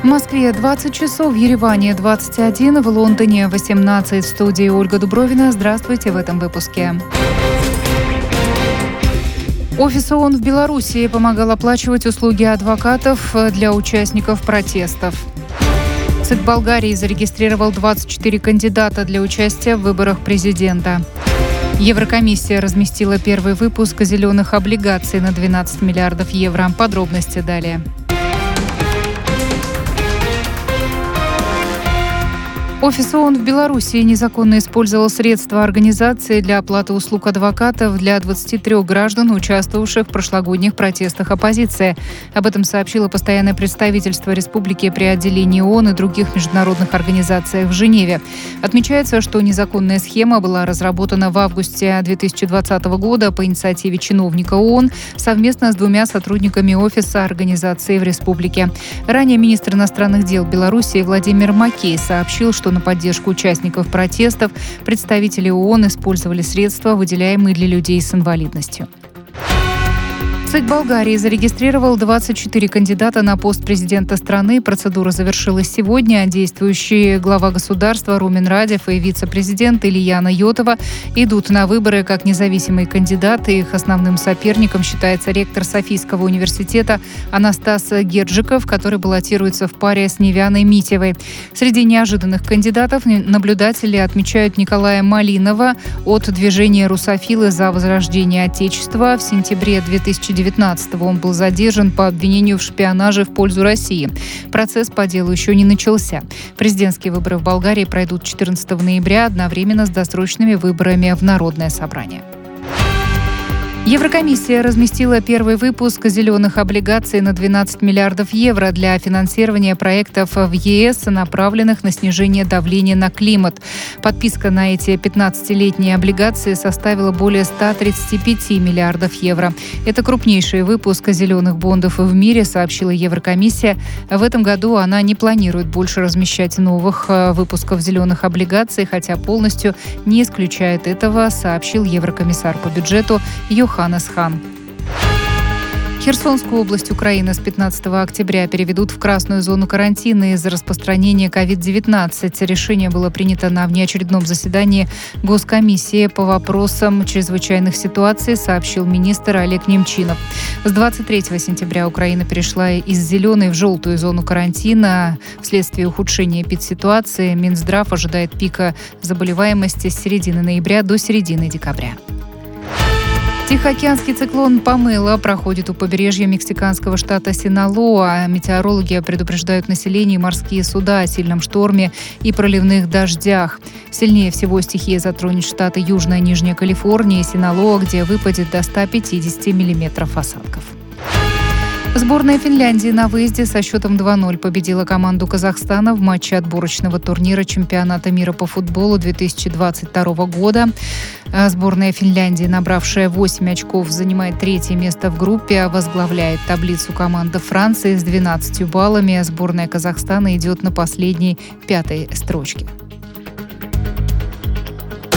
Москве 20 часов, в Ереване 21, в Лондоне 18. В студии Ольга Дубровина. Здравствуйте в этом выпуске. Офис ООН в Беларуси помогал оплачивать услуги адвокатов для участников протестов. ЦИК Болгарии зарегистрировал 24 кандидата для участия в выборах президента. Еврокомиссия разместила первый выпуск зеленых облигаций на 12 миллиардов евро. Подробности далее. Офис ООН в Беларуси незаконно использовал средства организации для оплаты услуг адвокатов для 23 граждан, участвовавших в прошлогодних протестах оппозиции. Об этом сообщило постоянное представительство республики при отделении ООН и других международных организациях в Женеве. Отмечается, что незаконная схема была разработана в августе 2020 года по инициативе чиновника ООН совместно с двумя сотрудниками офиса организации в республике. Ранее министр иностранных дел Беларуси Владимир Макей сообщил, что на поддержку участников протестов представители ООН использовали средства, выделяемые для людей с инвалидностью. ЦИК Болгарии зарегистрировал 24 кандидата на пост президента страны. Процедура завершилась сегодня. Действующие глава государства Румен Радев и вице-президент Ильяна Йотова идут на выборы как независимые кандидаты. Их основным соперником считается ректор Софийского университета Анастас Герджиков, который баллотируется в паре с Невяной Митевой. Среди неожиданных кандидатов наблюдатели отмечают Николая Малинова от движения «Русофилы за возрождение Отечества». В сентябре 2019 он был задержан по обвинению в шпионаже в пользу России. Процесс по делу еще не начался. Президентские выборы в Болгарии пройдут 14 ноября одновременно с досрочными выборами в Народное собрание. Еврокомиссия разместила первый выпуск зеленых облигаций на 12 миллиардов евро для финансирования проектов в ЕС, направленных на снижение давления на климат. Подписка на эти 15-летние облигации составила более 135 миллиардов евро. Это крупнейший выпуск зеленых бондов в мире, сообщила Еврокомиссия. В этом году она не планирует больше размещать новых выпусков зеленых облигаций, хотя полностью не исключает этого, сообщил еврокомиссар по бюджету Йоханнес Хан. Херсонскую область Украины с 15 октября переведут в красную зону карантина из-за распространения COVID-19. Решение было принято на внеочередном заседании Госкомиссии по вопросам чрезвычайных ситуаций, сообщил министр Олег Немчинов. С 23 сентября Украина перешла из зеленой в желтую зону карантина. Вследствие ухудшения эпидситуации Минздрав ожидает пика заболеваемости с середины ноября до середины декабря. Тихоокеанский циклон Памела проходит у побережья мексиканского штата Синалоа. Метеорологи предупреждают население и морские суда о сильном шторме и проливных дождях. Сильнее всего стихия затронет штаты Южная и Нижняя Калифорния и Синалоа, где выпадет до 150 миллиметров осадков. Сборная Финляндии на выезде со счетом 2-0 победила команду Казахстана в матче отборочного турнира чемпионата мира по футболу 2022 года. Сборная Финляндии, набравшая 8 очков, занимает третье место в группе, возглавляет таблицу команда Франции с 12 баллами. Сборная Казахстана идет на последней 5-й строчке.